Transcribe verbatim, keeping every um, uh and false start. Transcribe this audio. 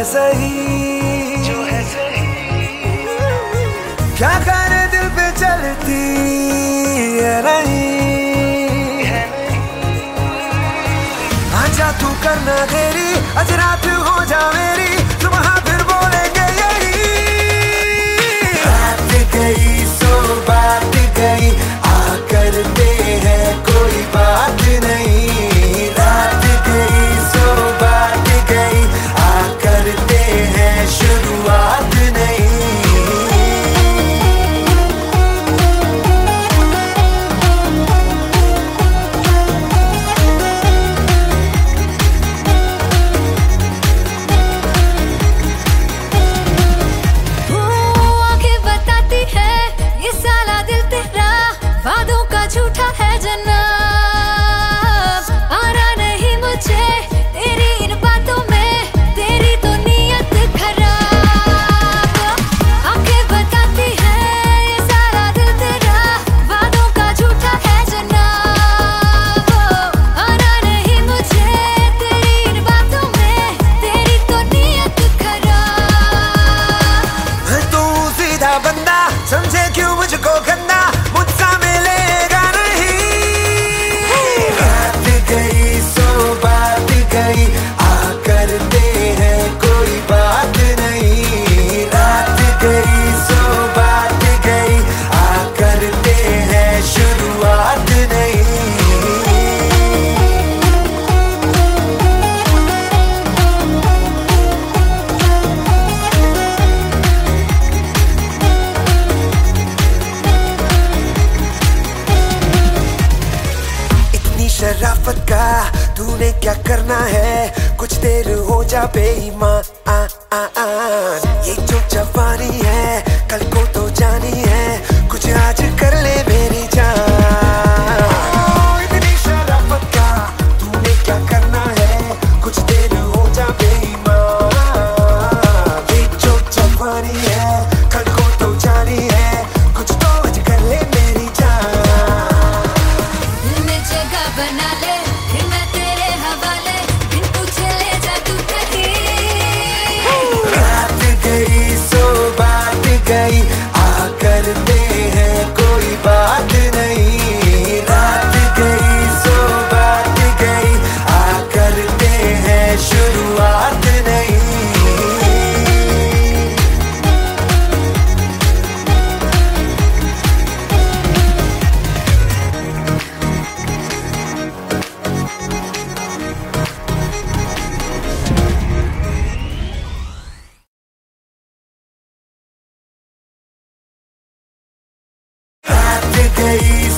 सही, जो है सही। क्या करे दिल पे चलती है नहीं, आजा तू करना तेरी, आज रात हो जा मेरी, सुबह फिर बोलेंगे यही। रात गई सो बात गई, आ करते हैं कोई बात नहीं। रात गई सो बात गई, आ करते हैं शुरुआत नहीं। वादों का झूठा है जनाब, आना नहीं मुझे तेरी इन बातों में, तेरी तो नीयत खराब। आंखें बताती है ये सारा दिल तेरा, वादों का झूठा है जनाब, आना नहीं मुझे तेरी इन बातों में, तेरी तो नीयत खराब। तू सीधा बंदा समझे क्यों मुझको गंदा, शराफत का तूने क्या करना है, कुछ देर हो जा बेईमान। ये जो जवानी है कल को तो जानी है, कुछ आज कर ले मेरी जान। इतनी शराफत का तूने क्या करना है, कुछ देर हो जा बेईमान। ये जो जवानी है कल को तो जानी है, कुछ तो आज कर ले मेरी जान। दिल में जगह बना ले, फिर मैं तेरे हवाले, बिन पूछे ले जा तू कहीं। रात गई सो बात गई, आ करते हैं कोई बात नहीं। रात गई सो बात गई, आ करते हैं शुरुआत नहीं। रात गई